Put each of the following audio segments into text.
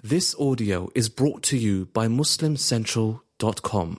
This audio is brought to you by MuslimCentral.com.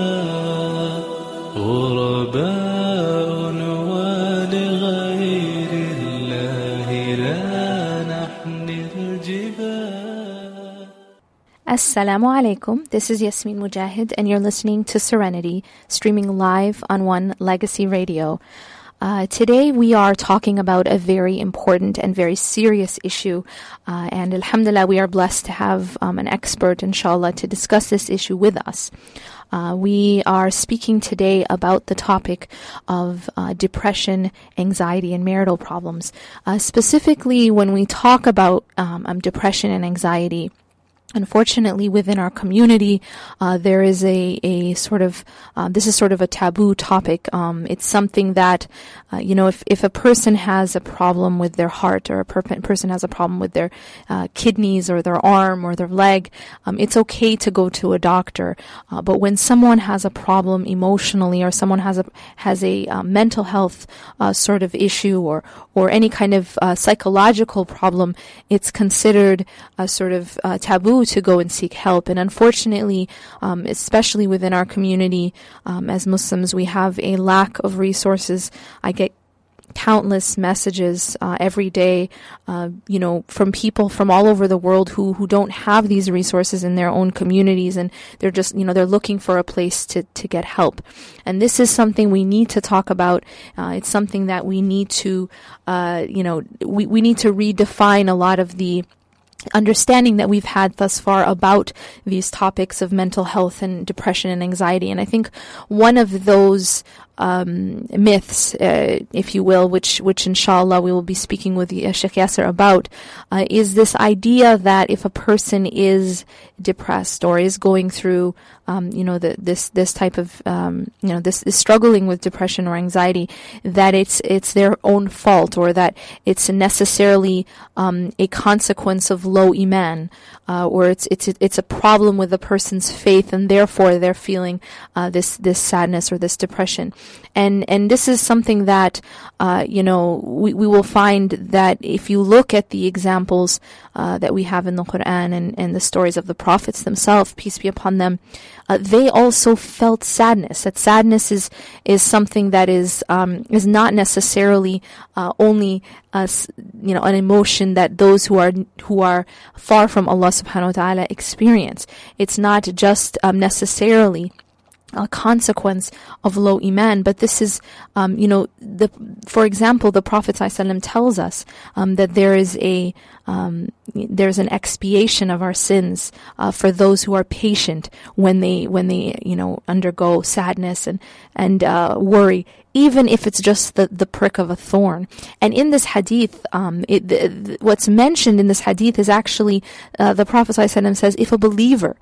Assalamu alaikum. This is Yasmin Mujahid, and you're listening to Serenity, streaming live on One Legacy Radio. Today we are talking about a very important and very serious issue, and alhamdulillah we are blessed to have an expert, inshallah, to discuss this issue with us. We are speaking today about the topic of depression, anxiety, and marital problems. Specifically, when we talk about depression and anxiety, unfortunately, within our community, there is a sort of, this is sort of a taboo topic. It's something that, if a person has a problem with their heart, or a person has a problem with their kidneys or their arm or their leg, it's okay to go to a doctor. But when someone has a problem emotionally, or someone has a mental health sort of issue, or any kind of psychological problem, it's considered a sort of taboo to go and seek help. And unfortunately, especially within our community, as Muslims, we have a lack of resources. I get countless messages every day, from people from all over the world who don't have these resources in their own communities, and they're just, they're looking for a place to get help. And this is something we need to talk about. It's something that we need to, we need to redefine a lot of the understanding that we've had thus far about these topics of mental health and depression and anxiety. And I think one of those myths, if you will, which inshallah we will be speaking with Sheikh Yasser about, is this idea that if a person is depressed or is going through, this type of, this is struggling with depression or anxiety, that it's their own fault, or that it's necessarily a consequence of low iman, or it's a problem with the person's faith, and therefore they're feeling this sadness or this depression. And this is something that, we will find that if you look at the examples that we have in the Quran and the stories of the prophets themselves, peace be upon them, they also felt sadness. That sadness is something that is not necessarily only an emotion that those who are far from Allah subhanahu wa ta'ala experience. It's not just necessarily a consequence of low iman, but this is, for example, the Prophet ﷺ tells us that there's an expiation of our sins for those who are patient when they undergo sadness and worry, even if it's just the prick of a thorn. And in this hadith, what's mentioned in this hadith is actually the Prophet ﷺ says, if a believer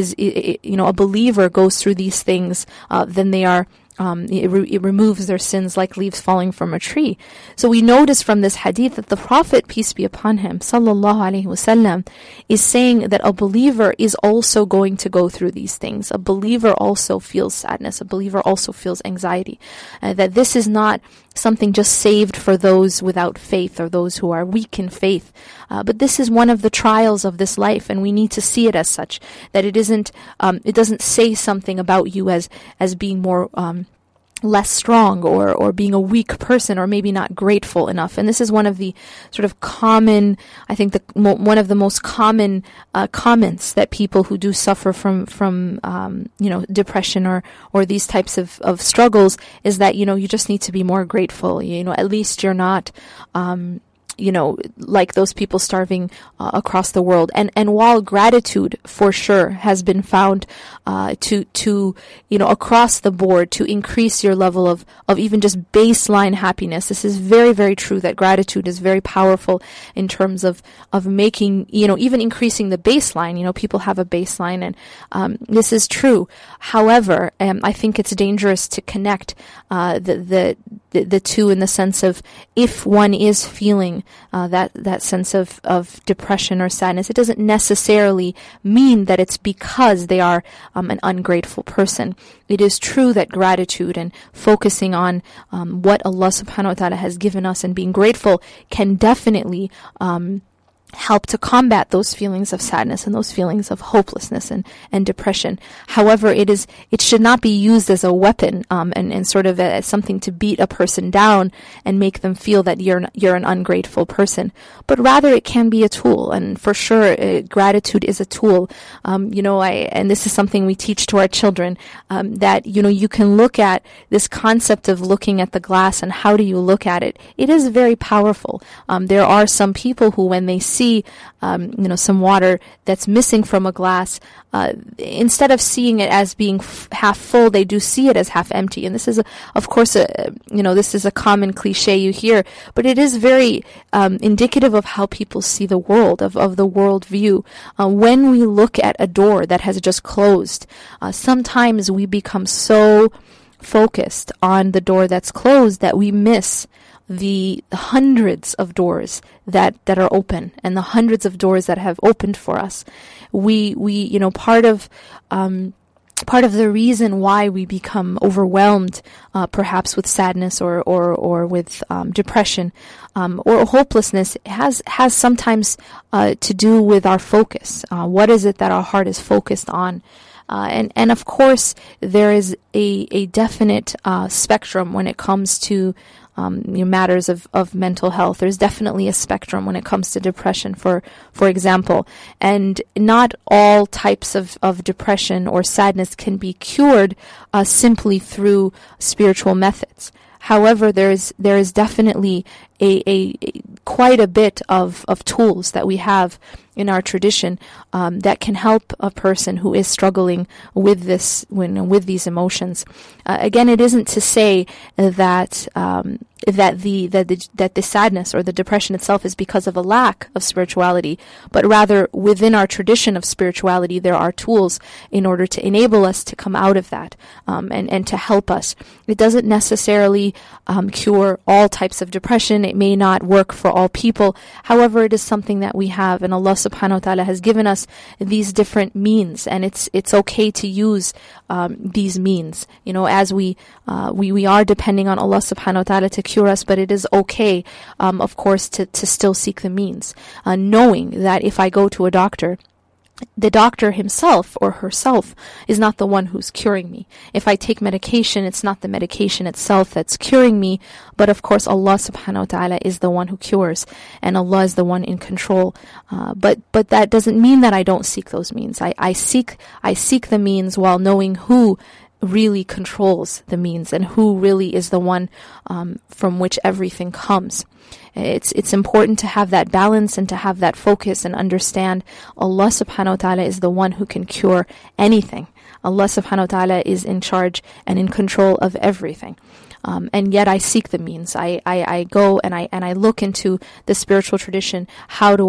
a believer goes through these things, then they are it removes their sins like leaves falling from a tree. So we notice from this hadith that the Prophet, peace be upon him, sallallahu alaihi wasallam, is saying that a believer is also going to go through these things. A believer also feels sadness. A believer also feels anxiety. That this is not something just saved for those without faith or those who are weak in faith. But this is one of the trials of this life, and we need to see it as such. That it doesn't say something about you as being more less strong or being a weak person, or maybe not grateful enough. And this is one of the sort of common, I think one of the most common comments that people who do suffer from depression or these types of struggles is that, you just need to be more grateful. At least you're not like those people starving across the world. And while gratitude for sure has been found to across the board to increase your level of even just baseline happiness, this is very, very true that gratitude is very powerful in terms of making, even increasing the baseline. People have a baseline, and this is true. However, I think it's dangerous to connect the two in the sense of, if one is feeling that sense of depression or sadness, it doesn't necessarily mean that it's because they are an ungrateful person. It is true that gratitude and focusing on what Allah subhanahu wa ta'ala has given us and being grateful can definitely help to combat those feelings of sadness and those feelings of hopelessness and depression. However, it should not be used as a weapon and sort of as something to beat a person down and make them feel that you're an ungrateful person. But rather, it can be a tool, and for sure, gratitude is a tool. And this is something we teach to our children, that you can look at this concept of looking at the glass and how do you look at it. It is very powerful. There are some people who, when they see some water that's missing from a glass, instead of seeing it as being half full, they do see it as half empty. And this is, of course, this is a common cliche you hear, but it is very indicative of how people see the world, of the world view. When we look at a door that has just closed, sometimes we become so focused on the door that's closed that we miss the hundreds of doors that are open and the hundreds of doors that have opened for us. Part of the reason why we become overwhelmed, perhaps with sadness or with depression or hopelessness, has sometimes to do with our focus. What is it that our heart is focused on? And of course, there is a definite spectrum when it comes to matters of mental health. There's definitely a spectrum when it comes to depression, for example. And not all types of depression or sadness can be cured simply through spiritual methods. However, there is definitely a quite a bit of tools that we have in our tradition that can help a person who is struggling with with these emotions. Again, it isn't to say that the sadness or the depression itself is because of a lack of spirituality, but rather within our tradition of spirituality, there are tools in order to enable us to come out of that and to help us. It doesn't necessarily cure all types of depression. It may not work for all people. However, it is something that we have, and Allah subhanahu wa ta'ala has given us these different means, and it's okay to use these means. As we are depending on Allah subhanahu wa ta'ala to cure us, but it is okay, of course, to still seek the means, knowing that if I go to a doctor, the doctor himself or herself is not the one who's curing me. If I take medication, it's not the medication itself that's curing me, but of course Allah subhanahu wa ta'ala is the one who cures, and Allah is the one in control. But that doesn't mean that I don't seek those means. I seek the means while knowing who really controls the means and who really is the one from which everything comes. It's important to have that balance and to have that focus and understand Allah subhanahu wa ta'ala is the one who can cure anything. Allah subhanahu wa ta'ala is in charge and in control of everything. And yet I seek the means. I go and I look into the spiritual tradition. How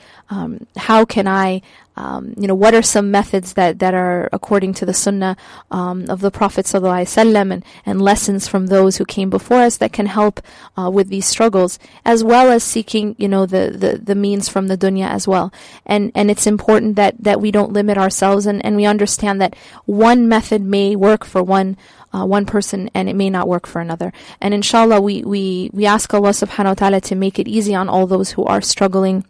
can I what are some methods that are according to the sunnah of the Prophet ﷺ and lessons from those who came before us that can help with these struggles, as well as seeking the means from the dunya as well. And it's important that we don't limit ourselves, and we understand that one method may work for one person and it may not work for another. And inshallah, we ask Allah subhanahu wa ta'ala to make it easy on all those who are struggling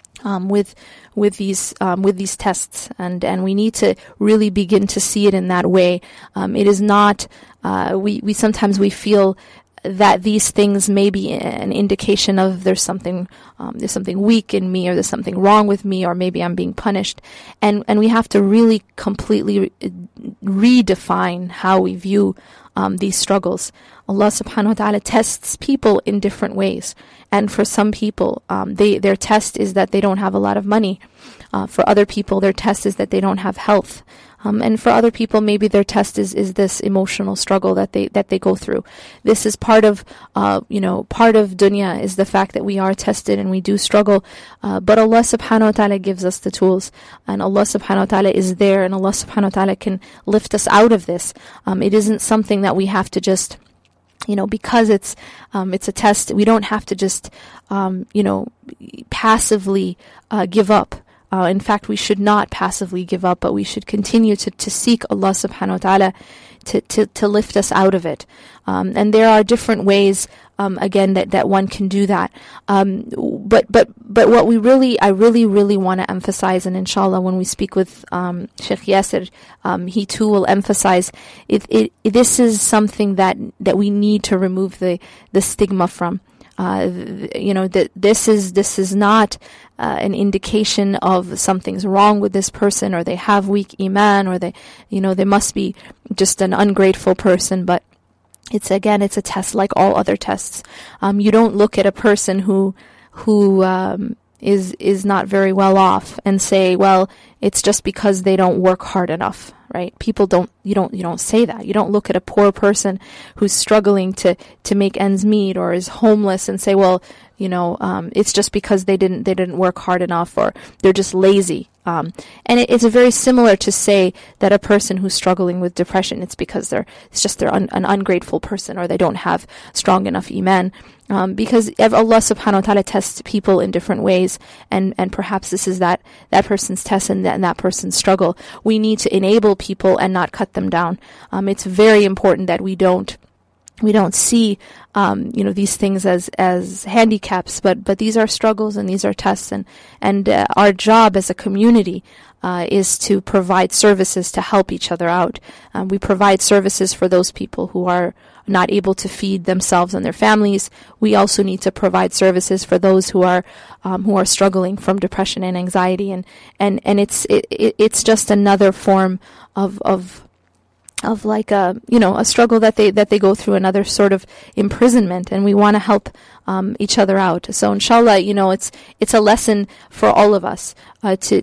with these tests, and we need to really begin to see it in that way. It is not we sometimes feel that these things may be an indication of there's something weak in me, or there's something wrong with me, or maybe I'm being punished, and we have to really completely redefine how we view these struggles. Allah subhanahu wa ta'ala tests people in different ways. And for some people, their test is that they don't have a lot of money. For other people, their test is that they don't have health. And for other people, maybe their test is this emotional struggle that they go through. This is part of dunya, is the fact that we are tested and we do struggle. But Allah subhanahu wa ta'ala gives us the tools, and Allah subhanahu wa ta'ala is there, and Allah subhanahu wa ta'ala can lift us out of this. It isn't something that we have to just, because it's a test, we don't have to just, passively give up. In fact, we should not passively give up, but we should continue to seek Allah subhanahu wa ta'ala to lift us out of it. And there are different ways again, that one can do that. But what I really want to emphasize, and inshallah when we speak with Sheikh Yasser, he too will emphasize this is something that we need to remove the stigma from. That this is not an indication of something's wrong with this person, or they have weak iman, or they must be just an ungrateful person. But it's a test like all other tests. You don't look at a person who is not very well off and say, well, it's just because they don't work hard enough, right? You don't say that. You don't look at a poor person who's struggling to make ends meet or is homeless and say, well, it's just because they didn't work hard enough, or they're just lazy. And it's very similar to say that a person who's struggling with depression, it's because they're an ungrateful person, or they don't have strong enough iman. Because Allah subhanahu wa ta'ala tests people in different ways, and perhaps this is that person's test and that person's struggle. We need to enable people and not cut them down. It's very important that we don't see these things as handicaps, but these are struggles and these are tests, and our job as a community is to provide services to help each other out. We provide services for those people who are not able to feed themselves and their families. We also need to provide services for those who are struggling from depression and anxiety, and it's just another form of like a struggle that they go through, another sort of imprisonment, and we want to help each other out. So inshallah, it's a lesson for all of us to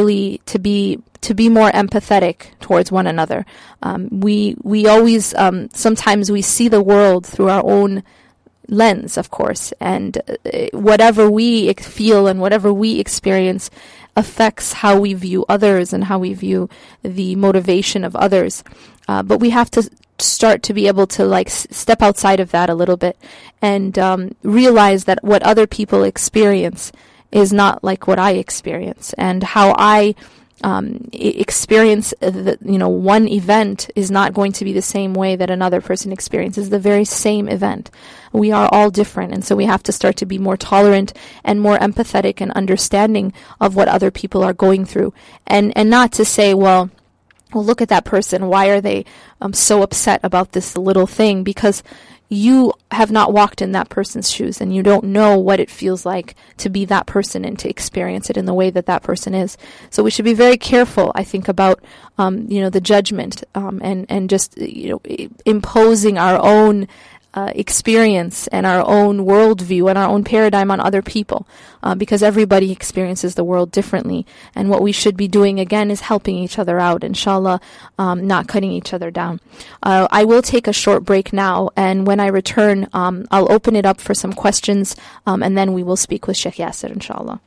be more empathetic towards one another. We always sometimes we see the world through our own lens, of course, and whatever we feel and whatever we experience affects how we view others and how we view the motivation of others. But we have to start to be able to step outside of that a little bit and realize that what other people experience is not like what I experience, and how I experience one event is not going to be the same way that another person experiences the very same event. We are all different, and so we have to start to be more tolerant and more empathetic and understanding of what other people are going through, and not to say, well, look at that person, why are they so upset about this little thing? Because you have not walked in that person's shoes, and you don't know what it feels like to be that person and to experience it in the way that person is. So we should be very careful, I think, about the judgment and just imposing our own experience and our own worldview and our own paradigm on other people, because everybody experiences the world differently. And what we should be doing, again, is helping each other out, inshallah, not cutting each other down. I will take a short break now, and when I return, I'll open it up for some questions, and then we will speak with Sheikh Yasser, inshallah.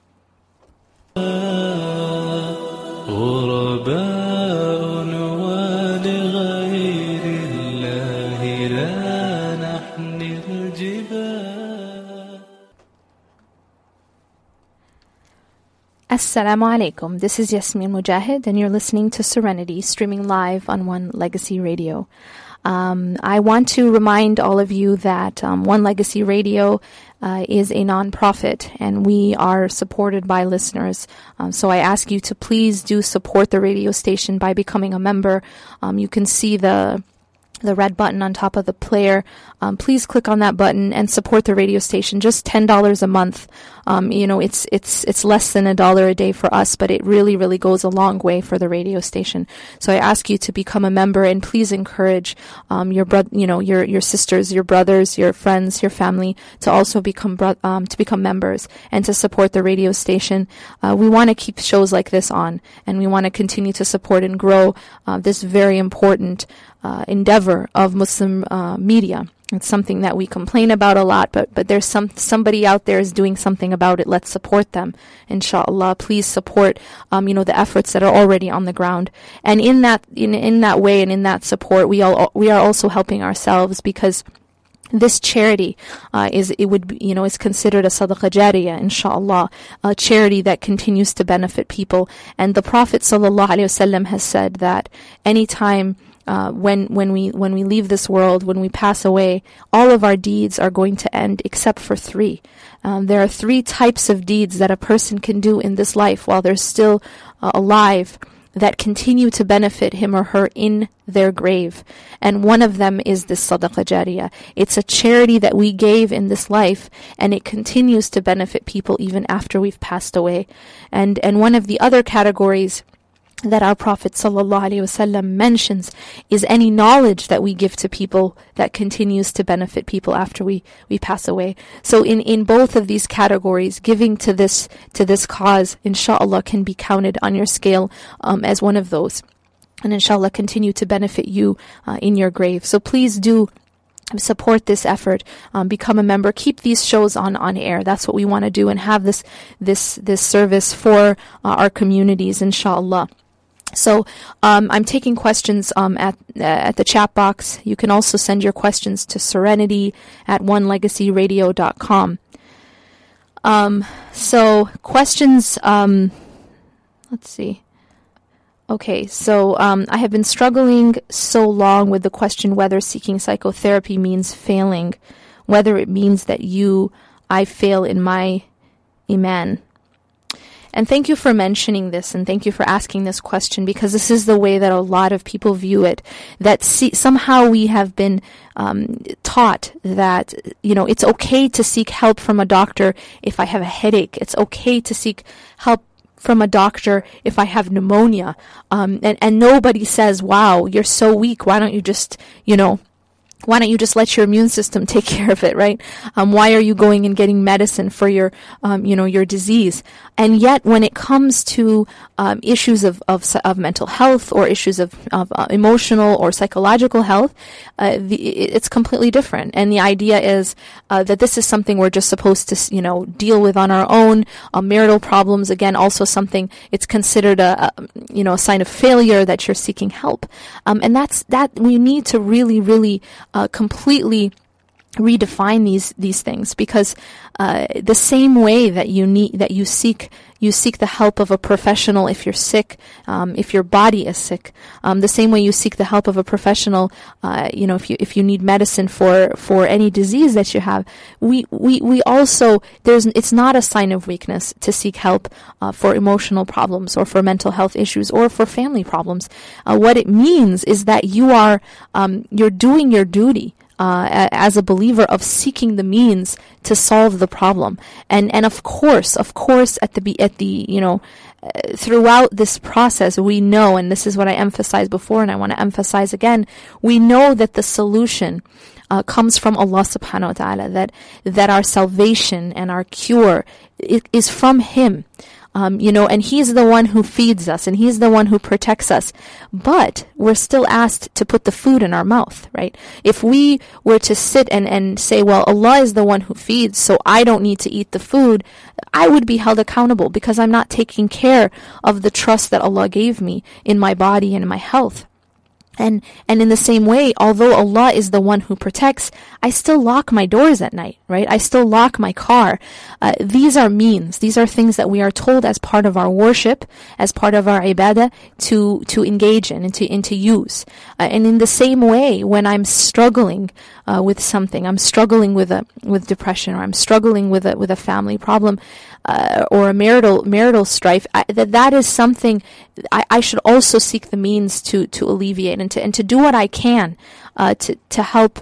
Assalamu alaikum. This is Yasmin Mujahid, and you're listening to Serenity, streaming live on One Legacy Radio. I want to remind all of you that One Legacy Radio is a non-profit, and we are supported by listeners. So I ask you to please do support the radio station by becoming a member. You can see the red button on top of the player. Please click on that button and support the radio station. Just $10 a month. It's less than $1 a day for us, but it really, really goes a long way for the radio station. So I ask you to become a member, and please encourage your sisters, your brothers, your friends, your family to also become members and to support the radio station. We want to keep shows like this on, and we want to continue to support and grow this very important endeavor of Muslim media. It's something that we complain about a lot, but there's somebody out there is doing something about it. Let's support them, inshallah. Please support the efforts that are already on the ground. And in that way and in that support, we are also helping ourselves, because this charity is considered a sadaqah jariyah, inshallah, a charity that continues to benefit people. And the Prophet sallallahu alaihi wasallam has said that anytime when we leave this world, when we pass away, all of our deeds are going to end except for 3. There are 3 types of deeds that a person can do in this life while they're still alive that continue to benefit him or her in their grave. And one of them is this sadaqah jariyah. It's a charity that we gave in this life, and it continues to benefit people even after we've passed away. And one of the other categories that our Prophet ﷺ mentions is any knowledge that we give to people that continues to benefit people after we pass away. So in both of these categories, giving to this cause, inshallah, can be counted on your scale as one of those. And inshallah continue to benefit you in your grave. So please do support this effort, become a member, keep these shows on air. That's what we want to do, and have this service for our communities, inshallah. So I'm taking questions at the chat box. You can also send your questions to serenity@onelegacyradio.com. So questions, let's see. Okay, so I have been struggling so long with the question whether seeking psychotherapy means failing, whether it means that I fail in my iman. And thank you for mentioning this, and thank you for asking this question, because this is the way that a lot of people view it, that somehow we have been taught that, it's okay to seek help from a doctor if I have a headache. It's okay to seek help from a doctor if I have pneumonia. And nobody says, wow, you're so weak. Why don't you just let your immune system take care of it, right? Why are you going and getting medicine for your disease? And yet, when it comes to issues of mental health, or issues of emotional or psychological health, it's completely different. And the idea is that this is something we're just supposed to, deal with on our own. Marital problems, again, also something it's considered a sign of failure that you're seeking help. And that we need to really, really completely redefine these things, because the same way that you seek the help of a professional if you're sick, if your body is sick, the same way you seek the help of a professional, if you need medicine for any disease that you have, we also, it's not a sign of weakness to seek help for emotional problems, or for mental health issues, or for family problems. What it means is that you're doing your duty as a believer of seeking the means to solve the problem. And of course, throughout this process, we know, and this is what I emphasized before, and I want to emphasize again, we know that the solution comes from Allah subhanahu wa ta'ala, that our salvation and our cure is from Him. And He's the one who feeds us, and He's the one who protects us. But we're still asked to put the food in our mouth, right? If we were to sit and say, well, Allah is the one who feeds, so I don't need to eat the food, I would be held accountable, because I'm not taking care of the trust that Allah gave me in my body and in my health. And in the same way, although Allah is the one who protects, I still lock my doors at night, right? I still lock my car. These are means. These are things that we are told as part of our worship, as part of our ibadah, to engage in and to use. And in the same way, when I'm struggling with something, I'm struggling with depression, or I'm struggling with a family problem, or a marital strife, that is something I should also seek the means to alleviate, and to do what I can to help,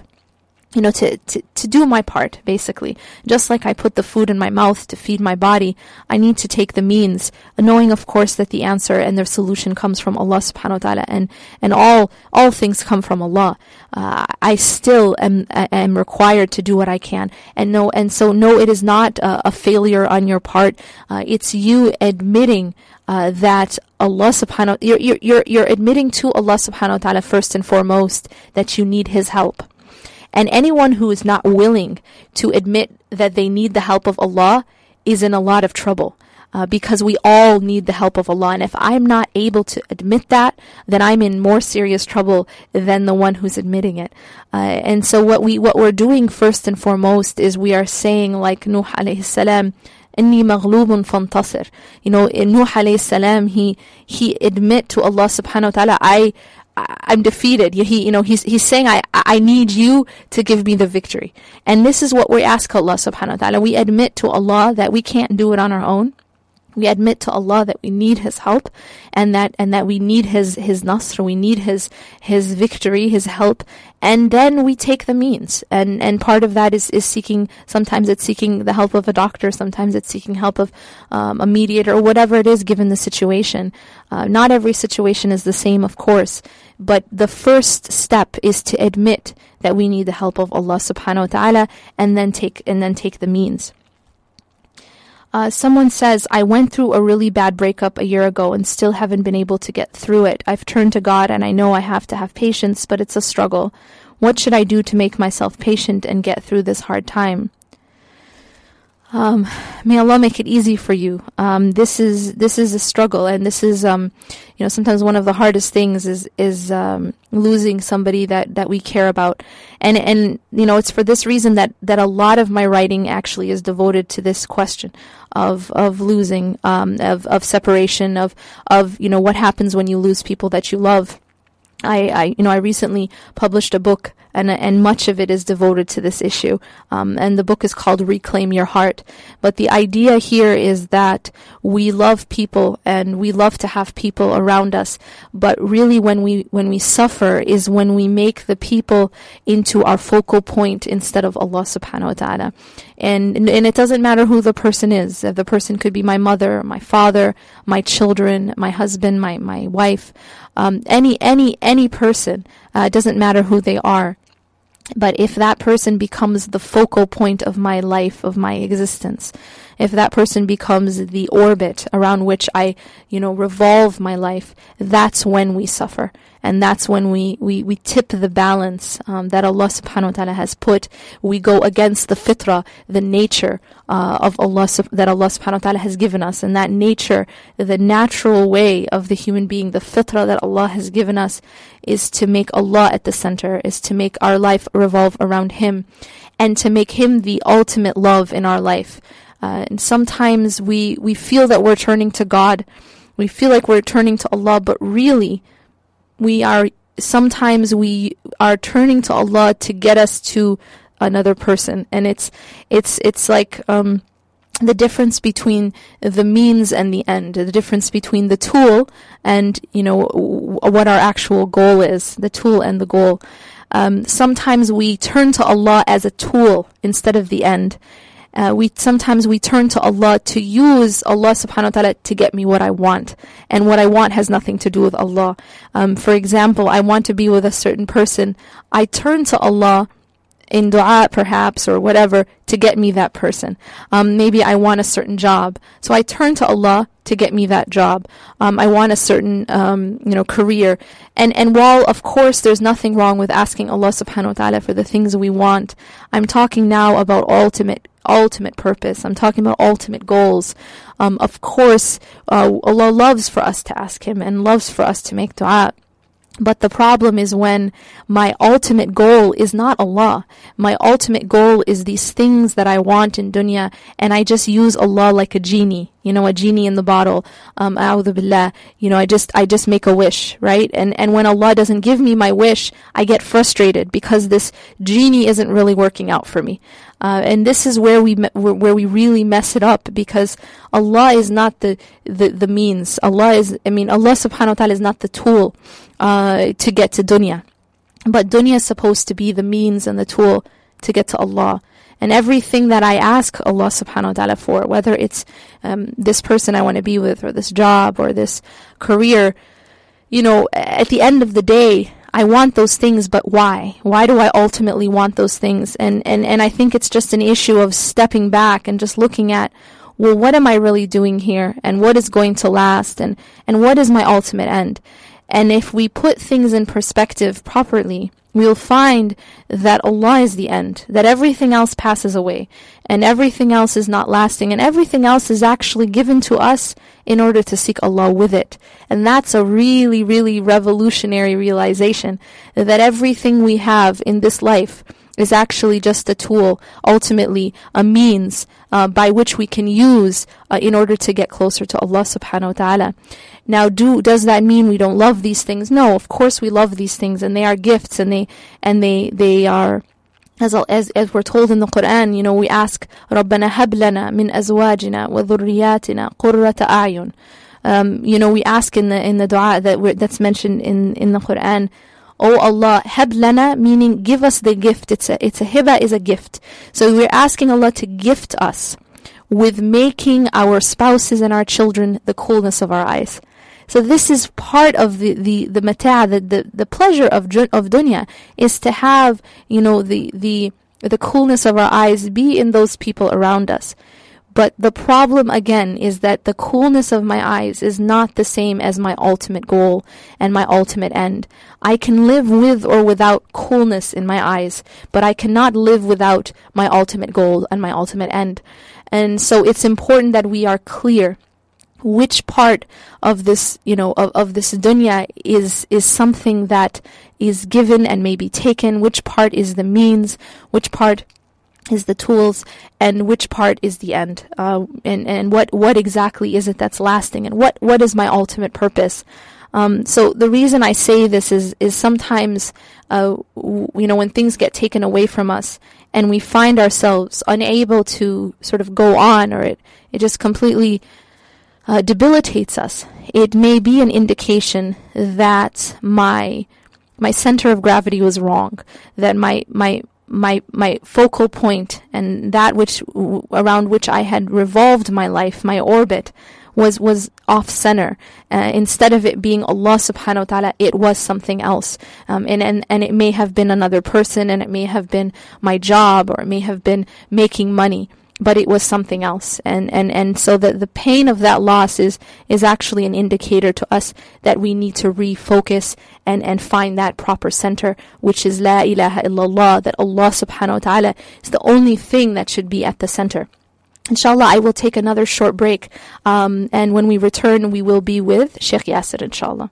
to do my part, basically. Just like I put the food in my mouth to feed my body, I need to take the means, knowing, of course, that the answer and the solution comes from Allah subhanahu wa ta'ala, and all things come from Allah. I still am required to do what I can, and so it is not a failure on your part. It's you admitting that Allah subhanahu, you're admitting to Allah subhanahu wa ta'ala first and foremost that you need His help. And anyone who is not willing to admit that they need the help of Allah is in a lot of trouble, because we all need the help of Allah. And if I'm not able to admit that, then I'm in more serious trouble than the one who's admitting it. And so what we're doing first and foremost is we are saying, like Nuh alayhi salam, إني مغلوب فانتصر. Nuh alayhi salam, he admit to Allah subhanahu wa ta'ala, I'm defeated. He's saying, I need you to give me the victory. And this is what we ask Allah subhanahu wa ta'ala. We admit to Allah that we can't do it on our own. We admit to Allah that we need His help, and that we need His nasr, we need His victory, His help, and then we take the means. And part of that is seeking. Sometimes it's seeking the help of a doctor. Sometimes it's seeking help of a mediator, or whatever it is, given the situation. Not every situation is the same, of course, but the first step is to admit that we need the help of Allah subhanahu wa ta'ala, and then take the means. Someone says, I went through a really bad breakup a year ago and still haven't been able to get through it. I've turned to God and I know I have to have patience, but it's a struggle. What should I do to make myself patient and get through this hard time? May Allah make it easy for you. This is a struggle, and this is sometimes one of the hardest things is losing somebody that we care about, and it's for this reason that a lot of my writing actually is devoted to this question of losing, of separation, of what happens when you lose people that you love. I recently published a book, and much of it is devoted to this issue. And the book is called Reclaim Your Heart. But the idea here is that we love people and we love to have people around us. But really when we suffer is when we make the people into our focal point instead of Allah subhanahu wa ta'ala. And it doesn't matter who the person is. The person could be my mother, my father, my children, my husband, my wife, any person. It doesn't matter who they are. But if that person becomes the focal point of my life, of my existence, if that person becomes the orbit around which I, revolve my life, that's when we suffer. And that's when we tip the balance that Allah subhanahu wa ta'ala has put. We go against the fitrah, the nature of Allah, that Allah subhanahu wa ta'ala has given us. And that nature, the natural way of the human being, the fitrah that Allah has given us, is to make Allah at the center, is to make our life revolve around Him, and to make Him the ultimate love in our life. And sometimes we feel that we're turning to God. We feel like we're turning to Allah, but really, sometimes we are turning to Allah to get us to another person. And it's like the difference between the means and the end, the difference between the tool and, what our actual goal is, the tool and the goal. Sometimes we turn to Allah as a tool instead of the end. Sometimes we turn to Allah to use Allah subhanahu wa ta'ala to get me what I want. And what I want has nothing to do with Allah. For example, I want to be with a certain person. I turn to Allah in dua perhaps or whatever to get me that person. Maybe I want a certain job. So I turn to Allah to get me that job. I want a certain, career. And while, of course, there's nothing wrong with asking Allah subhanahu wa ta'ala for the things we want, I'm talking now about ultimate purpose. I'm talking about ultimate goals. Of course, Allah loves for us to ask Him and loves for us to make dua. But the problem is when my ultimate goal is not Allah. My ultimate goal is these things that I want in dunya, and I just use Allah like a genie, a genie in the bottle. A'udhu billah. I just make a wish, right? And when Allah doesn't give me my wish, I get frustrated because this genie isn't really working out for me. And this is where we really mess it up, because Allah is not the means. Allah subhanahu wa ta'ala is not the tool to get to dunya. But dunya is supposed to be the means and the tool to get to Allah. And everything that I ask Allah subhanahu wa ta'ala for, whether it's this person I want to be with, or this job, or this career, at the end of the day, I want those things, but why? Why do I ultimately want those things? And I think it's just an issue of stepping back and just looking at, well, what am I really doing here? And what is going to last? And what is my ultimate end? And if we put things in perspective properly, we'll find that Allah is the end, that everything else passes away, and everything else is not lasting, and everything else is actually given to us in order to seek Allah with it. And that's a really, really revolutionary realization, that everything we have in this life is actually just a tool, ultimately a means by which we can use in order to get closer to Allah subhanahu wa ta'ala. Now, does that mean we don't love these things? No, of course we love these things, and they are gifts, and they are, as we're told in the Quran, we ask, رَبَّنَا هَبْ لَنَا مِنْ أَزْوَاجِنَا وَذُرِّيَّاتِنَا قُرَّةَ أَعْيُنٍ. We ask in the dua that's mentioned in the Quran, Oh Allah, hab lana, meaning give us the gift. It's a hiba is a gift. So we're asking Allah to gift us with making our spouses and our children the coolness of our eyes. So this is part of the mata', the pleasure of dunya, is to have, the coolness of our eyes be in those people around us. But the problem, again, is that the coolness of my eyes is not the same as my ultimate goal and my ultimate end. I can live with or without coolness in my eyes, but I cannot live without my ultimate goal and my ultimate end. And so it's important that we are clear which part of this, of this dunya is something that is given and may be taken, which part is the means, which part is the tools, and which part is the end, and what exactly is it that's lasting, and what is my ultimate purpose. So the reason I say this is sometimes, when things get taken away from us and we find ourselves unable to sort of go on, or it just completely debilitates us, it may be an indication that my center of gravity was wrong, that my focal point and that around which I had revolved my life, my orbit, was off center. Instead of it being Allah subhanahu wa ta'ala, it was something else. And it may have been another person, and it may have been my job, or it may have been making money, but it was something else. And so the pain of that loss is actually an indicator to us that we need to refocus and find that proper center, which is La ilaha illallah, that Allah subhanahu wa ta'ala is the only thing that should be at the center. Inshallah, I will take another short break, and when we return, we will be with Sheikh Yasser, inshallah.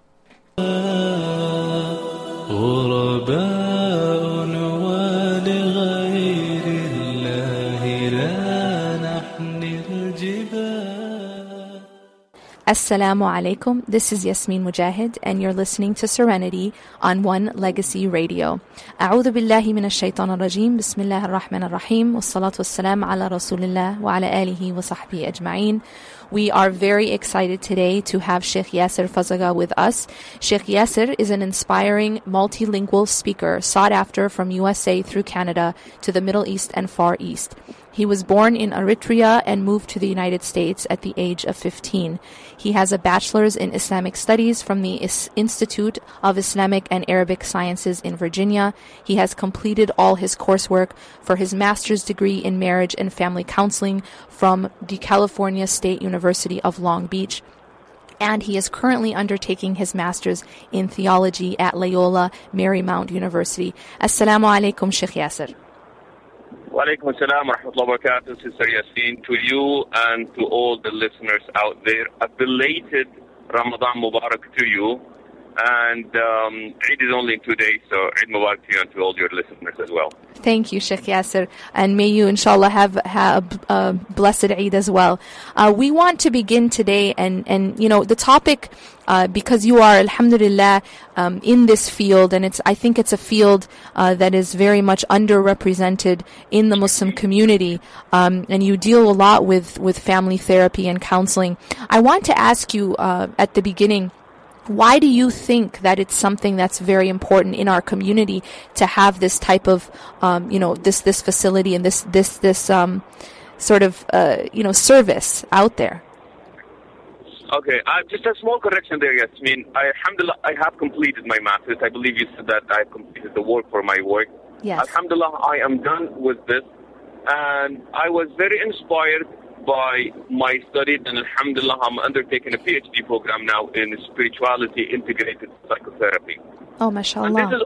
Assalamu alaikum. This is Yasmin Mujahid, and you're listening to Serenity on One Legacy Radio. A'udhu billahi minash shaitanir rajim. Bismillahir rahmanir rahim. Wassalatu wassalamu ala rasulillah wa ala alihi wa sahbihi ajma'in. We are very excited today to have Sheikh Yasser Fazaga with us. Sheikh Yasser is an inspiring multilingual speaker sought after from USA through Canada to the Middle East and Far East. He was born in Eritrea and moved to the United States at the age of 15. He has a bachelor's in Islamic Studies from the Institute of Islamic and Arabic Sciences in Virginia. He has completed all his coursework for his master's degree in marriage and family counseling from the California State University of Long Beach. And he is currently undertaking his master's in theology at Loyola Marymount University. Assalamu alaikum, Sheikh Yasser. Wa alaikum assalam wa rahmatullahi wa barakatuh, Sister Yasmin, to you and to all the listeners out there. A belated Ramadan Mubarak to you. And Eid is only in 2 days, so Eid Mubarak to you and to all your listeners as well. Thank you, Sheikh Yasser. And may you, inshallah, have a blessed Eid as well. We want to begin today, and the topic, because you are, alhamdulillah, in this field, and I think it's a field that is very much underrepresented in the Muslim community, and you deal a lot with family therapy and counseling. I want to ask you at the beginning, why do you think that it's something that's very important in our community to have this type of, this facility and this sort of, service out there? Okay, just a small correction there, Yasmin. Alhamdulillah, I have completed my master's. I believe you said that I have completed the work for my work. Yes. Alhamdulillah, I am done with this. And I was very inspired by my studies, and alhamdulillah, I'm undertaking a PhD program now in spirituality integrated psychotherapy. Oh, mashallah.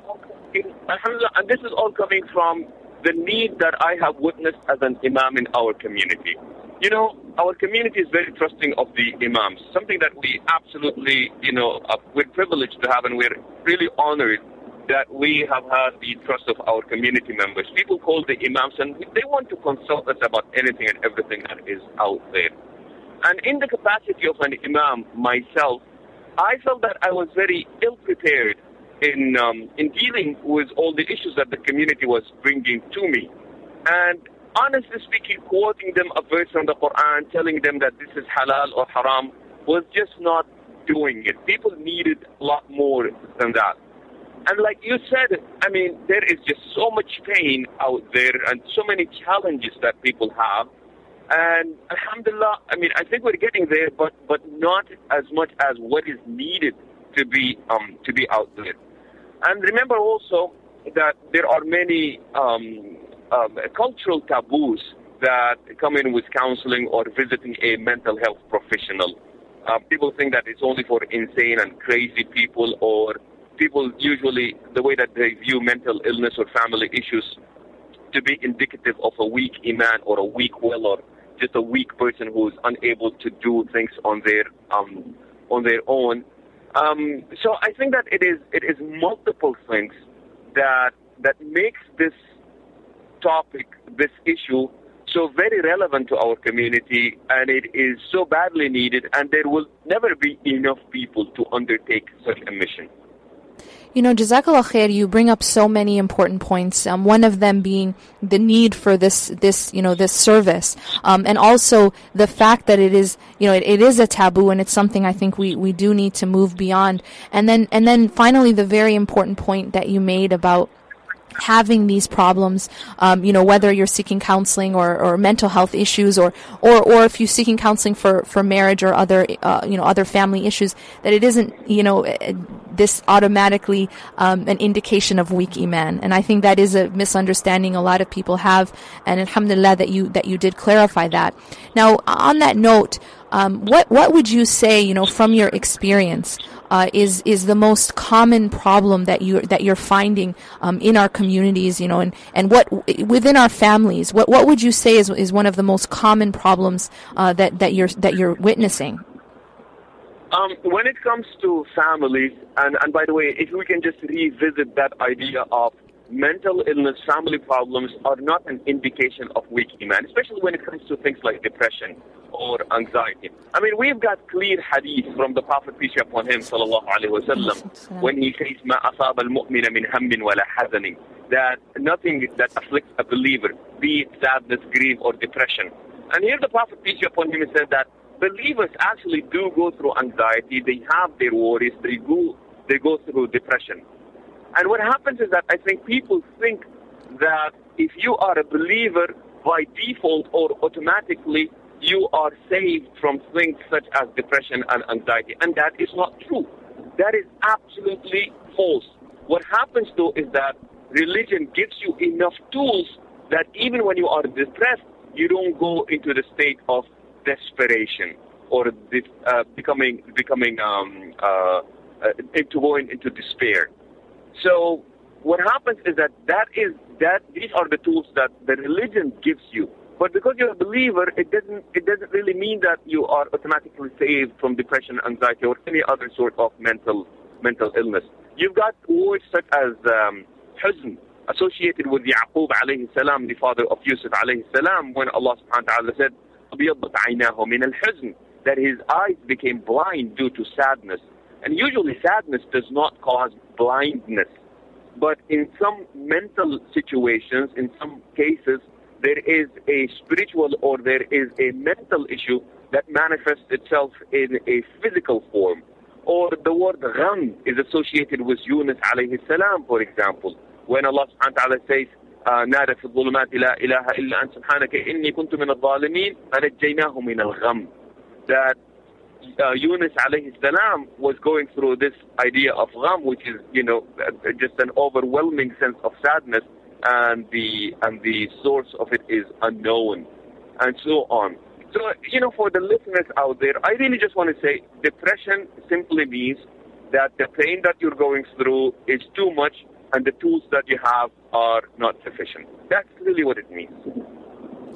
And this is all coming from the need that I have witnessed as an imam in our community. Our community is very trusting of the imams, something that we absolutely, we're privileged to have, and we're really honored that we have had the trust of our community members. People call the imams and they want to consult us about anything and everything that is out there. And in the capacity of an imam myself, I felt that I was very ill-prepared in dealing with all the issues that the community was bringing to me. And honestly speaking, quoting them a verse from the Quran, telling them that this is halal or haram, was just not doing it. People needed a lot more than that. And like you said, I mean, there is just so much pain out there and so many challenges that people have. And alhamdulillah, I mean, I think we're getting there, but not as much as what is needed to be out there. And remember also that there are many cultural taboos that come in with counseling or visiting a mental health professional. People think that it's only for insane and crazy people, or people usually, the way that they view mental illness or family issues to be indicative of a weak iman or a weak will or just a weak person who is unable to do things on their own. So I think that it is multiple things that makes this topic, this issue, so very relevant to our community, and it is so badly needed, and there will never be enough people to undertake such a mission. You know, Jazakallah khair, you bring up so many important points. One of them being the need for this service, and also the fact that it is a taboo, and it's something I think we do need to move beyond. And then finally, the very important point that you made about having these problems, whether you're seeking counseling or mental health issues, or if you're seeking counseling for marriage or other family issues, that it isn't, this automatically an indication of weak iman. And I think that is a misunderstanding a lot of people have, and alhamdulillah that you did clarify that. Now, on that note, what would you say, from your experience, is the most common problem that you're finding in our communities, and what within our families? What would you say is one of the most common problems that you're witnessing? When it comes to families, and by the way, if we can just revisit that idea of mental illness, family problems are not an indication of weak iman, especially when it comes to things like depression or anxiety. I mean, we've got clear hadith from the Prophet, peace be upon him, sallallahu alaihi wasallam, when he says, "Ma asaba al-mu'mina min hammin wala hazanin," that nothing that afflicts a believer, be it sadness, grief, or depression. And here the Prophet, peace be upon him, said that believers actually do go through anxiety. They have their worries. They go through depression. And what happens is that I think people think that if you are a believer, by default or automatically, you are saved from things such as depression and anxiety. And that is not true. That is absolutely false. What happens, though, is that religion gives you enough tools that even when you are depressed, you don't go into the state of desperation or going into despair. So what happens is that these are the tools that the religion gives you. But because you're a believer, it doesn't really mean that you are automatically saved from depression, anxiety, or any other sort of mental illness. You've got words such as huzn associated with Yaqub alayhi salam, the father of Yusuf alayhi salam, when Allah subhanahu wa ta'ala said, أَبْيَضَّتْ عَيْنَاهُ مِنَ الْحُزْنِ, that his eyes became blind due to sadness. And usually sadness does not cause blindness. But in some mental situations, in some cases, there is a spiritual or there is a mental issue that manifests itself in a physical form. Or the word gham is associated with Yunus alayhi salam, for example. When Allah subhanahu wa ta'ala says, نادى في الظلمات لا إله إلا أنت سبحانك إني كنت من الظالمين فنجيناه من الغم. That Yunus alayhi salam was going through this idea of gham, which is, just an overwhelming sense of sadness, and the source of it is unknown, and so on. So, for the listeners out there, I really just want to say depression simply means that the pain that you're going through is too much and the tools that you have are not sufficient. That's really what it means.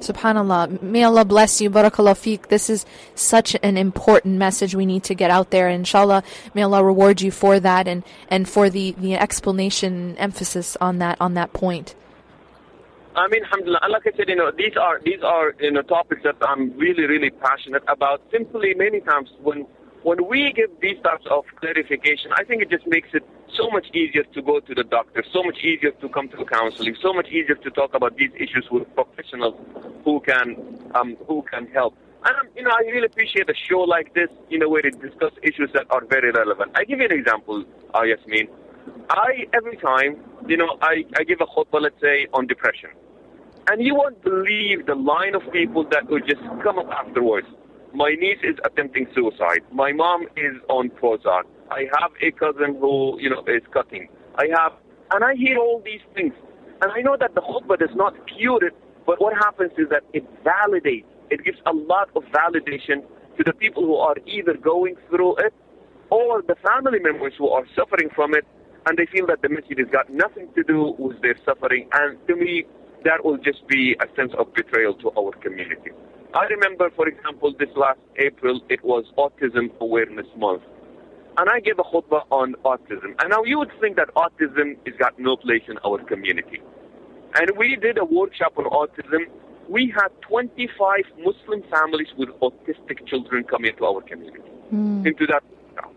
SubhanAllah. May Allah bless you. Barakallah feek. This is such an important message we need to get out there. Inshallah, may Allah reward you for that and for the explanation and emphasis on that point. I mean, alhamdulillah, like I said, these are topics that I'm really, really passionate about. Simply, many times when we give these types of clarification, I think it just makes it so much easier to go to the doctor, so much easier to come to counseling, so much easier to talk about these issues with professionals who can help. And I really appreciate a show like this, where it discusses issues that are very relevant. I give you an example, Yasmin. Every time, I give a khutbah, let's say, on depression. And you won't believe the line of people that will just come up afterwards. My niece is attempting suicide. My mom is on Prozac. I have a cousin who, is cutting. And I hear all these things. And I know that the khutbah does not cure it, but what happens is that it validates. It gives a lot of validation to the people who are either going through it or the family members who are suffering from it, and they feel that the message has got nothing to do with their suffering. And to me, that will just be a sense of betrayal to our community. I remember, for example, this last April, it was Autism Awareness Month. And I gave a khutbah on autism. And now you would think that autism has got no place in our community. And we did a workshop on autism. We had 25 Muslim families with autistic children come into our community, into that workshop.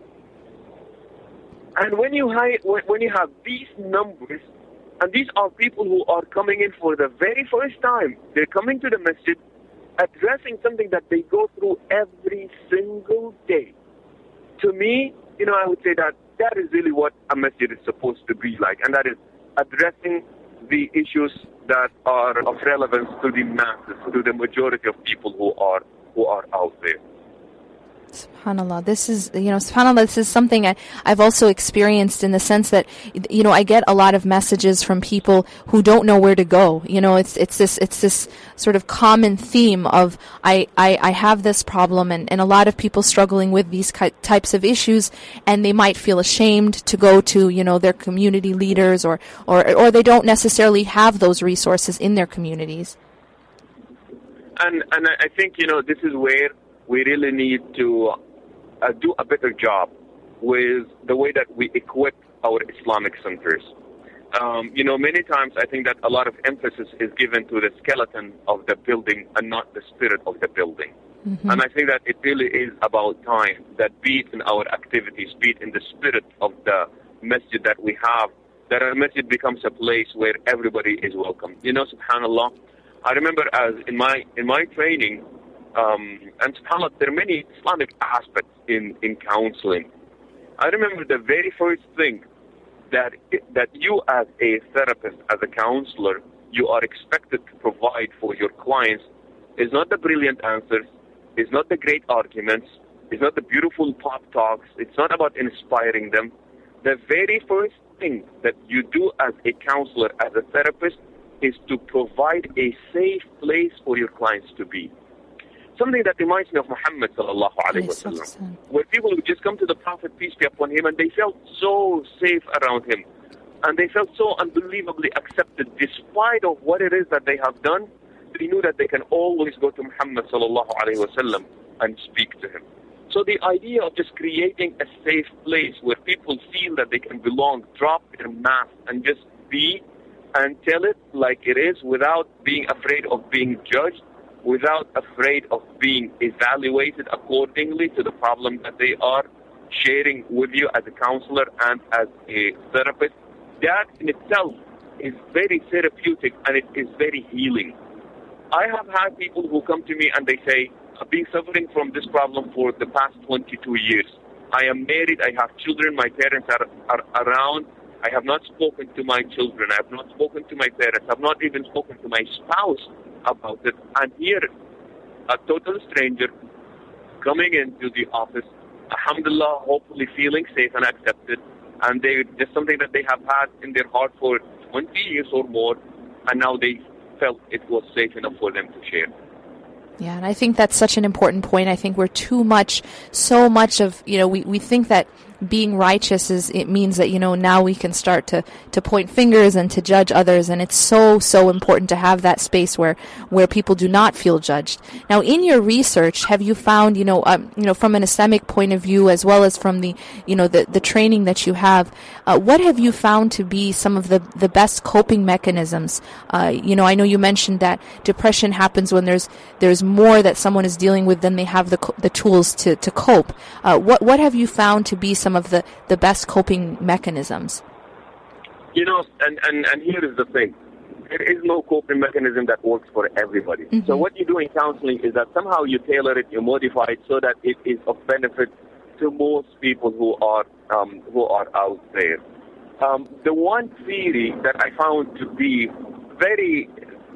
And when you have these numbers, and these are people who are coming in for the very first time, they're coming to the masjid, addressing something that they go through every single day. To me, I would say that is really what a masjid is supposed to be like, and that is addressing the issues that are of relevance to the masses, to the majority of people who are out there. SubhanAllah. This is, SubhanAllah, this is something I've also experienced in the sense that, I get a lot of messages from people who don't know where to go. It's this sort of common theme of, I have this problem and a lot of people struggling with these types of issues, and they might feel ashamed to go to, their community leaders or they don't necessarily have those resources in their communities. And I think, this is where we really need to do a better job with the way that we equip our Islamic centers. Many times I think that a lot of emphasis is given to the skeleton of the building and not the spirit of the building. Mm-hmm. And I think that it really is about time that be it in our activities, be it in the spirit of the masjid that we have, that our masjid becomes a place where everybody is welcome. SubhanAllah, I remember as in my training, and subhanAllah, there are many Islamic aspects in counseling. I remember the very first thing that you as a therapist, as a counselor, you are expected to provide for your clients is not the brilliant answers, is not the great arguments, is not the beautiful pop talks, it's not about inspiring them. The very first thing that you do as a counselor, as a therapist, is to provide a safe place for your clients to be. Something that reminds me of Muhammad sallallahu alayhi wa sallam, where people would just come to the Prophet, peace be upon him, and they felt so safe around him. And they felt so unbelievably accepted despite of what it is that they have done. They knew that they can always go to Muhammad sallallahu alayhi wa sallam and speak to him. So the idea of just creating a safe place where people feel that they can belong, drop their mask and just be and tell it like it is without being afraid of being judged, without afraid of being evaluated accordingly to the problem that they are sharing with you as a counselor and as a therapist. That in itself is very therapeutic and it is very healing. I have had people who come to me and they say, I've been suffering from this problem for the past 22 years. I am married, I have children, my parents are around. I have not spoken to my children, I have not spoken to my parents, I have not even spoken to my spouse about it. And here, a total stranger coming into the office, alhamdulillah, hopefully feeling safe and accepted, and just something that they have had in their heart for 20 years or more, and now they felt it was safe enough for them to share. Yeah, and I think that's such an important point. I think we're so much of, we think that being righteous it means that, now we can start to point fingers and to judge others, and it's so important to have that space where people do not feel judged. Now, in your research, have you found, from an Islamic point of view, as well as from the training that you have, what have you found to be some of the best coping mechanisms? I know you mentioned that depression happens when there's more that someone is dealing with than they have the tools to cope. What have you found to be some of the best coping mechanisms? And here is the thing. There is no coping mechanism that works for everybody. Mm-hmm. So what you do in counseling is that somehow you tailor it, you modify it so that it is of benefit to most people who are out there. The one theory that I found to be very,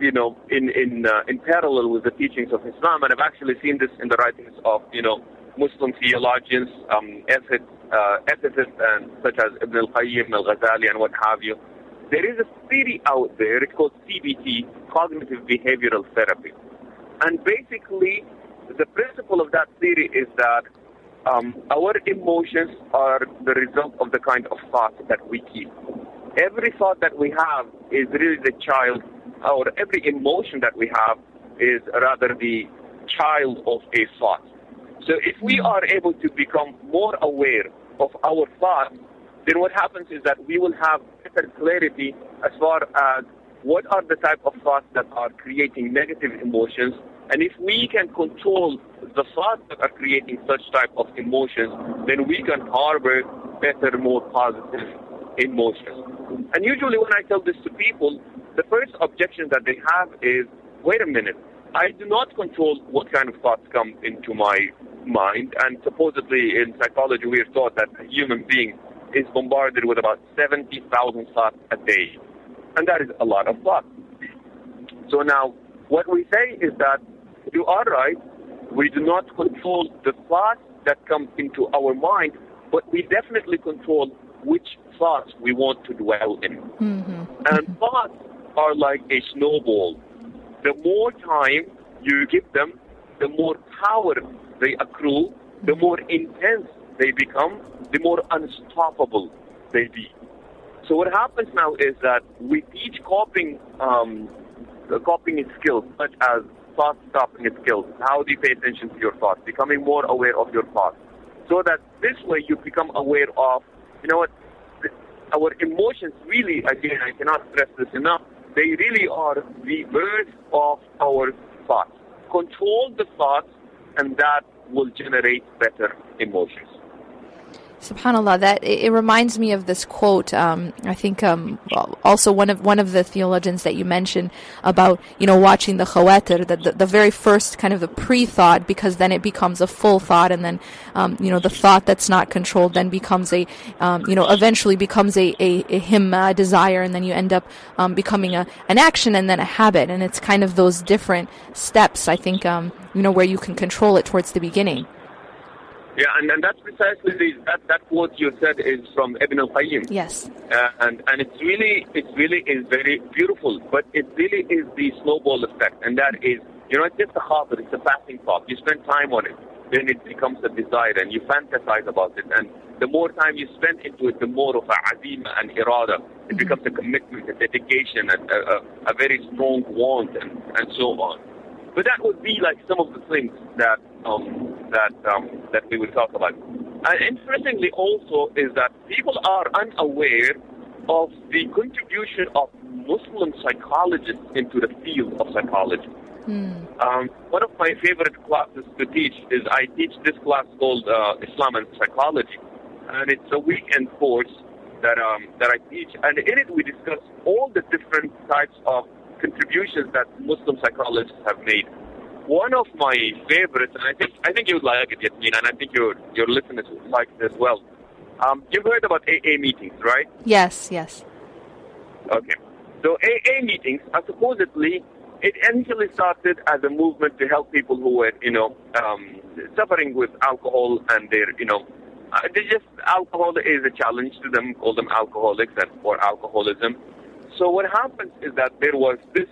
in parallel with the teachings of Islam, and I've actually seen this in the writings of, Muslim theologians, ethicists, and such as Ibn al-Qayyim, al-Ghazali, and what have you. There is a theory out there, it's called CBT, Cognitive Behavioral Therapy. And basically, the principle of that theory is that our emotions are the result of the kind of thoughts that we keep. Every thought that we have is really the child, or every emotion that we have is rather the child of a thought. So if we are able to become more aware of our thoughts, then what happens is that we will have better clarity as far as what are the type of thoughts that are creating negative emotions. And if we can control the thoughts that are creating such type of emotions, then we can harbor better, more positive emotions. And usually when I tell this to people, the first objection that they have is, wait a minute, I do not control what kind of thoughts come into my mind. And supposedly in psychology we are taught that a human being is bombarded with about 70,000 thoughts a day. And that is a lot of thoughts. So now, what we say is that you are right, we do not control the thoughts that come into our mind, but we definitely control which thoughts we want to dwell in. Mm-hmm. And thoughts are like a snowball. The more time you give them, the more power they accrue, the more intense they become, the more unstoppable they be. So what happens now is that we teach coping skills, such as thought-stopping skills. How do you pay attention to your thoughts? Becoming more aware of your thoughts. So that this way you become aware of, our emotions really, again, I cannot stress this enough, they really are the birth of our thoughts. Control the thoughts, and that will generate better emotions. SubhanAllah, that it reminds me of this quote. I think also one of the theologians that you mentioned about watching the khawatir, the very first kind of the pre-thought, because then it becomes a full thought, and then the thought that's not controlled then becomes eventually becomes a himma, a desire, and then you end up becoming an action and then a habit, and it's kind of those different steps. I think where you can control it towards the beginning. Yeah, and that's precisely that quote you said is from Ibn al-Qayyim. Yes. And it really is very beautiful, but it really is the snowball effect, and that is, it's just a khatir, it's a passing thought. You spend time on it, then it becomes a desire, and you fantasize about it, and the more time you spend into it, the more of a azima and irada. It becomes a commitment, a dedication, and a very strong want, and so on. But that would be like some of the things that we will talk about. And interestingly also is that people are unaware of the contribution of Muslim psychologists into the field of psychology. One of my favorite classes to teach is I teach this class called Islam and Psychology. And it's a weekend course that I teach. And in it we discuss all the different types of contributions that Muslim psychologists have made. One of my favorites, and I think you would like it, Yasmin, and I think your listeners would like it as well. You've heard about AA meetings, right? Yes. Okay. So AA meetings are supposedly, it initially started as a movement to help people who were, suffering with alcohol, and alcohol is a challenge to them, call them alcoholics or alcoholism. So what happens is that there was this,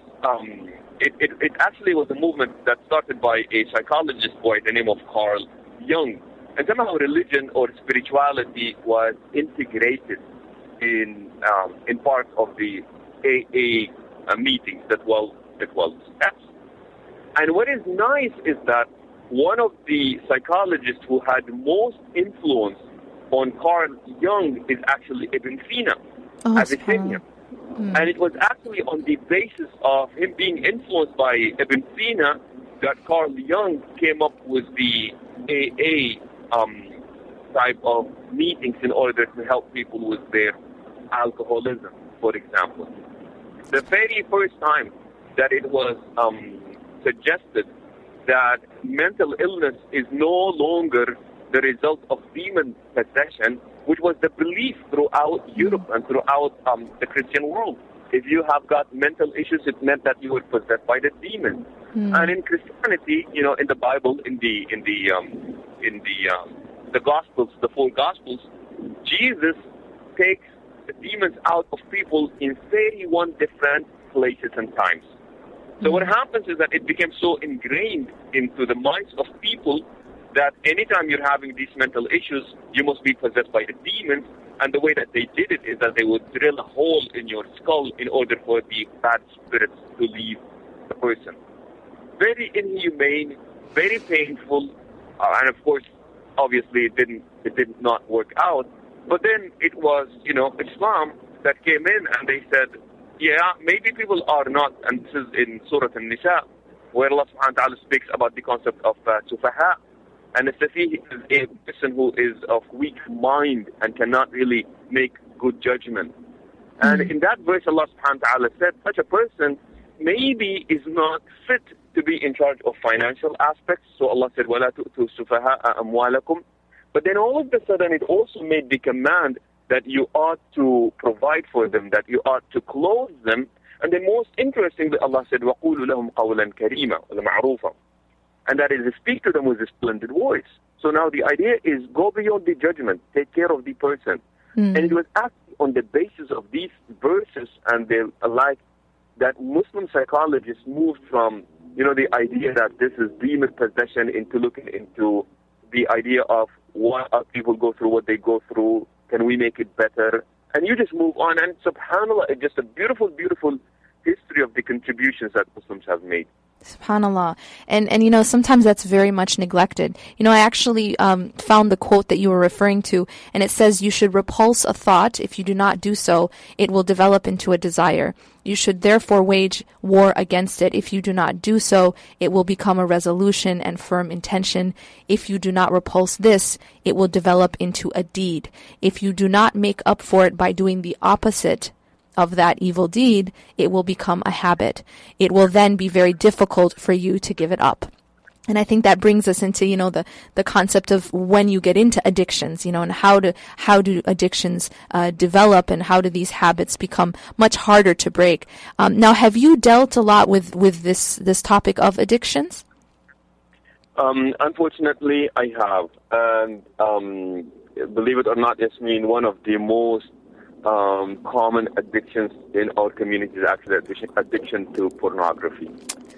it actually was a movement that started by a psychologist by the name of Carl Jung. And somehow religion or spirituality was integrated in parts of the AA meetings, the 12 steps. And what is nice is that one of the psychologists who had most influence on Carl Jung is actually Ibn Sina, Abyssinia. And it was actually on the basis of him being influenced by Ibn Sina that Carl Jung came up with the AA type of meetings in order to help people with their alcoholism, for example. The very first time that it was suggested that mental illness is no longer the result of demon possession, which was the belief throughout Europe and throughout the Christian world. If you have got mental issues, it meant that you were possessed by the demon. And in Christianity, you know, in the Bible, in the Gospels, the 4 Gospels, Jesus takes the demons out of people in 31 different places and times. So what happens is that it became so ingrained into the minds of people that anytime you're having these mental issues, you must be possessed by the demons. And the way that they did it is that they would drill a hole in your skull in order for the bad spirits to leave the person. Very inhumane, very painful, and of course, obviously it did not work out. But then it was, you know, Islam that came in and they said, yeah, maybe people are not, and this is in Surah An-Nisa, where Allah subhanahu wa ta'ala speaks about the concept of sufaha. And a safi is a person who is of weak mind and cannot really make good judgment. And in that verse, Allah subhanahu wa ta'ala said, such a person maybe is not fit to be in charge of financial aspects. So Allah said, وَلَا تُؤْتُوا السُّفَهَاءَ أَمْوَالَكُمْ. But then all of a sudden, it also made the command that you ought to provide for them, that you ought to clothe them. And then most interestingly, Allah said, وَقُولُوا لَهُمْ قَوْلًا كَرِيمًا وَمَعْرُوفًا. And that is to speak to them with a splendid voice. So now the idea is go beyond the judgment, take care of the person. And it was actually on the basis of these verses and the alike that Muslim psychologists moved from, you know, the idea that this is demon possession into looking into the idea of why people go through what they go through, can we make it better? And you just move on. And subhanAllah, it's just a beautiful, beautiful history of the contributions that Muslims have made. SubhanAllah. And you know, sometimes that's very much neglected. You know, I actually found the quote that you were referring to, and it says, you should repulse a thought. If you do not do so, it will develop into a desire. You should therefore wage war against it. If you do not do so, it will become a resolution and firm intention. If you do not repulse this, it will develop into a deed. If you do not make up for it by doing the opposite of that evil deed, it will become a habit. It will then be very difficult for you to give it up. And I think that brings us into, you know, the concept of when you get into addictions, you know, and how do addictions develop, and how do these habits become much harder to break. Now, have you dealt a lot with this topic of addictions? Unfortunately, I have. And believe it or not, Yasmin, one of the most common addictions in our community is actually addiction to pornography.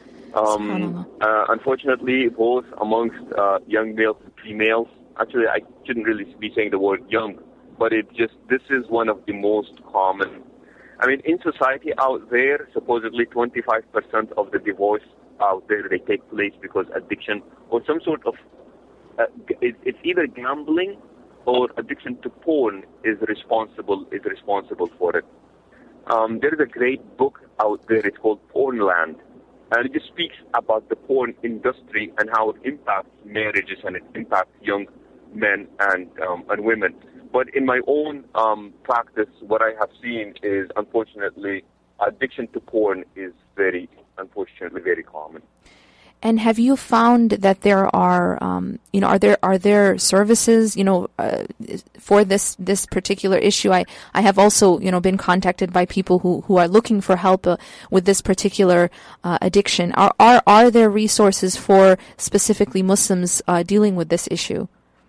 Unfortunately, both amongst young males and females, actually I shouldn't really be saying the word young, but this is one of the most common. I mean, in society out there, supposedly 25% of the divorce out there, they take place because addiction or some sort of, it's either gambling or addiction to porn is responsible for it. There is a great book out there. It's called Pornland, and it just speaks about the porn industry and how it impacts marriages and it impacts young men and women. But in my own practice, what I have seen is, unfortunately, addiction to porn is unfortunately very common. And have you found that there are, are there services, for this particular issue? I have also, been contacted by people who are looking for help with this particular addiction. Are there resources for specifically Muslims dealing with this issue?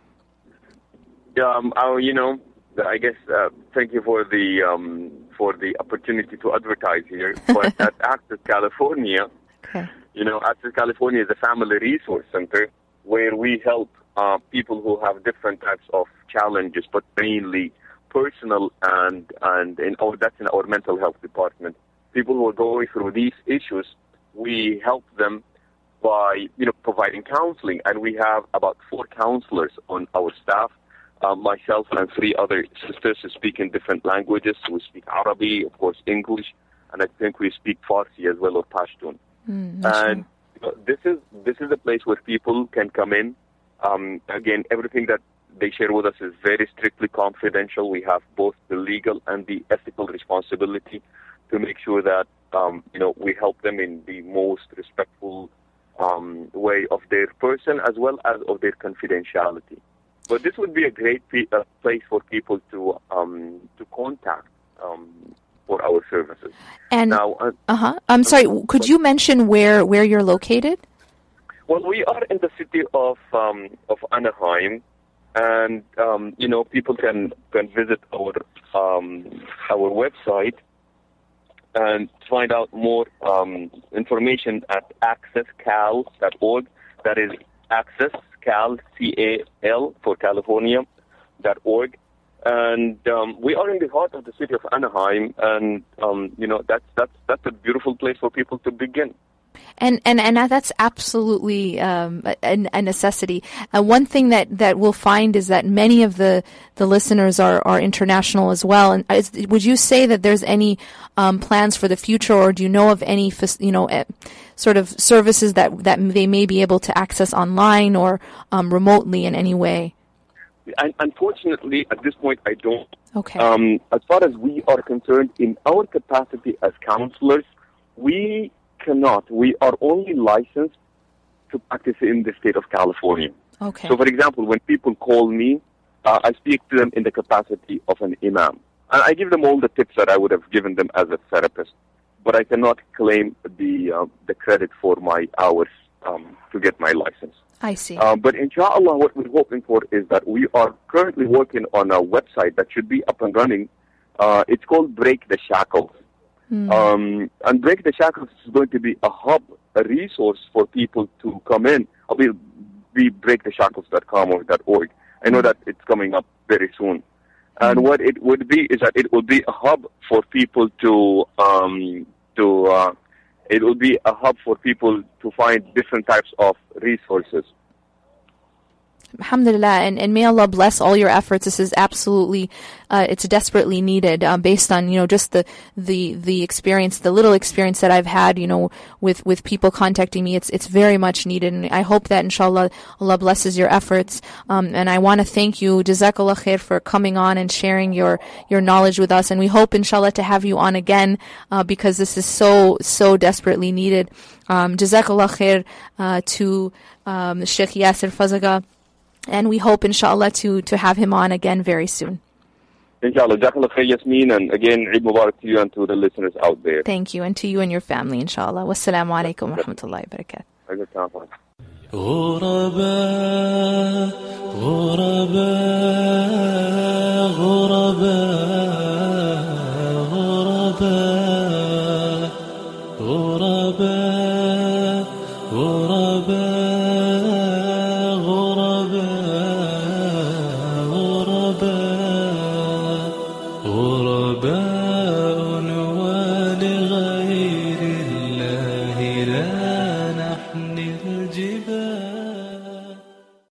I guess thank you for the opportunity to advertise here. But at Access California. Okay. Access California is a family resource center where we help people who have different types of challenges, but mainly personal and that's in our mental health department. People who are going through these issues, we help them by providing counseling, and we have about 4 counselors on our staff. Myself and 3 other sisters who speak in different languages. We speak Arabic, of course, English, and I think we speak Farsi as well, or Pashtun. And this is a place where people can come in. Again, everything that they share with us is very strictly confidential. We have both the legal and the ethical responsibility to make sure that we help them in the most respectful way of their person as well as of their confidentiality. But this would be a great place for people to contact for our services. And now, I'm sorry. Could you mention where you're located? Well, we are in the city of Anaheim, and people can visit our website and find out more information at accesscal.org. That is access. Cal, C-A-L, for California.org. And we are in the heart of the city of Anaheim, and, that's a beautiful place for people to begin. And that's absolutely a necessity. One thing that we'll find is that many of the listeners are international as well. And would you say that there's any plans for the future, or do you know of any sort of services that they may be able to access online or remotely in any way? Unfortunately, at this point, I don't. Okay. As far as we are concerned, in our capacity as counselors, we cannot. We are only licensed to practice in the state of California. Okay. So, for example, when people call me, I speak to them in the capacity of an imam. And I give them all the tips that I would have given them as a therapist. But I cannot claim the credit for my hours to get my license. I see. But inshallah, what we're hoping for is that we are currently working on a website that should be up and running. It's called Break the Shackles. And Break the Shackles is going to be a hub, a resource for people to come in. I'll be breaktheshackles.com or .org. I know that it's coming up very soon. And what it would be is that it would be a hub for people to find different types of resources. Alhamdulillah, and may Allah bless all your efforts. This is absolutely, it's desperately needed, based on, just the experience, the little experience that I've had, with people contacting me. It's very much needed, and I hope that inshallah Allah blesses your efforts. And I want to thank you, Jazakallah khair, for coming on and sharing your knowledge with us. And we hope inshallah to have you on again, because this is so desperately needed. Jazakallah khair to Sheikh Yasser Fazaga. And we hope, inshallah, to have him on again very soon. Inshallah. Jazakallah khair, Yasmin. And again, Eid Mubarak to you and to the listeners out there. Thank you. And to you and your family, inshallah. Wassalamu alaikum wa rahmatullahi wa barakatuh. غرباء غرباء غرباء غرباء غرباء ولغير الله لا نحمي الجبال